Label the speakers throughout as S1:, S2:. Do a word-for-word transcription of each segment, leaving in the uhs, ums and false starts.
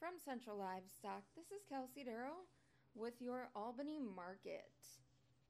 S1: From Central Livestock, this is Kelsey Darrow with your Albany market.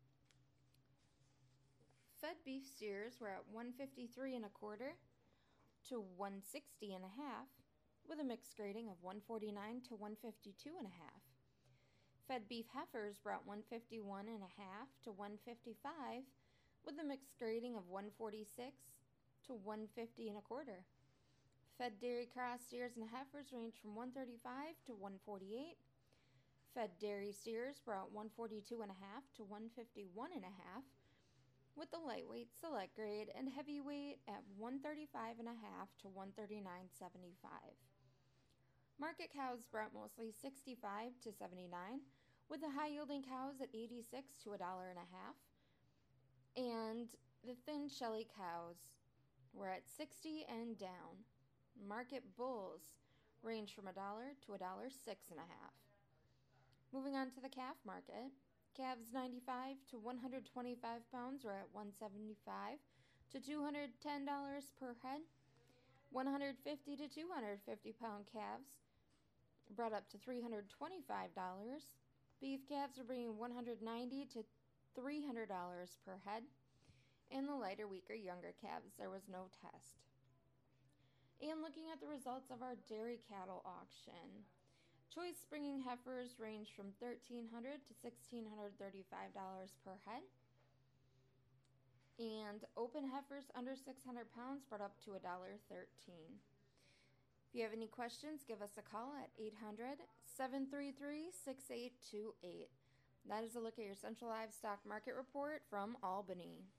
S1: Fed beef steers were at one fifty-three and a quarter to one sixty and a half, with a mixed grading of one forty-nine to one fifty-two and a half. Fed beef heifers were at one fifty-one and a half to one fifty-five, with a mixed grading of one forty-six to one fifty and a quarter. Fed dairy cross steers and heifers range from one thirty-five to one forty-eight. Fed dairy steers were at one forty-two and a half to one fifty-one and a half, with the lightweight, select grade, and heavyweight at one thirty-five and a half to one thirty-nine seventy-five. Market cows were at mostly sixty-five to seventy-nine, with the high-yielding cows at eighty-six to a dollar and a half, and the thin shelly cows were at sixty and down. Market bulls range from a dollar to a dollar six and a half. Moving on to the calf market, calves ninety-five to one hundred twenty-five pounds are at one seventy-five to two hundred ten dollars per head. one hundred fifty to two hundred fifty pound calves brought up to three hundred twenty-five dollars. Beef calves are bringing one hundred ninety to three hundred dollars per head. And the lighter, weaker, younger calves, there was no test. And looking at the results of our dairy cattle auction, choice springing heifers range from thirteen hundred to one thousand six hundred thirty-five dollars per head. And open heifers under six hundred pounds brought up to one dollar thirteen. If you have any questions, give us a call at eight hundred, seven three three, six eight two eight. That is a look at your Central Livestock Market Report from Albany.